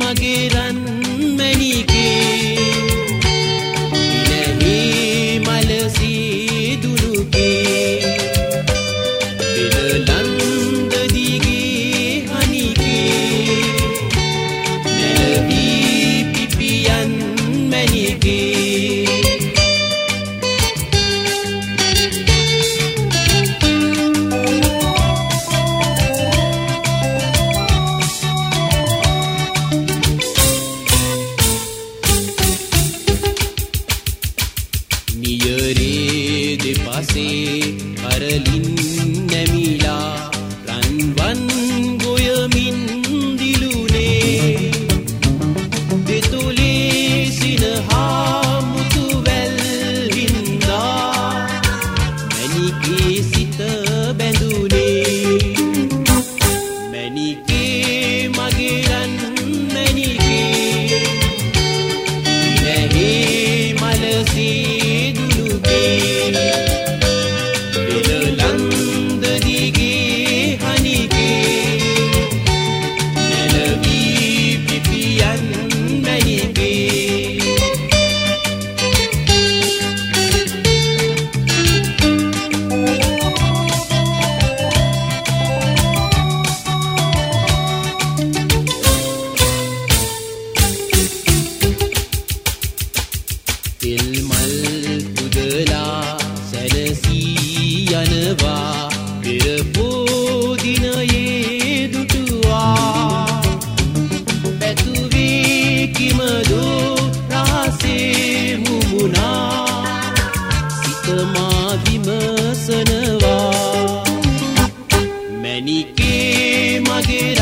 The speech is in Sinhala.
මගේ රන් මැණිකේ ඉනෙහි මල සීදුනුකේ පෙරලන්ද දිගේ හනිකේ නැලවී පිපියන් මැණිකේ නියරේ දෙපසේ අරලින් නැමිලා රන්වන් ගොයමින් දිලුනේ දෙතුලේ සිනහා මුතුවැල් හින්දා මැණිකේ සිත බැඳුනේ මැණිකේ මගේ රන් මැණිකේ ඉනෙහි මල පෙරලන්ද දිගේ හනිකේ නැලවී පිපියන් මැණිකේ තෙල් මල් පුදලා සැනසී යනවා පෙර පෝදිනයේ දුටුවා පැතුවේ කිමදෝ රහසේ මුමුණා සිත මා විමසනවා මැණිකේ මගේ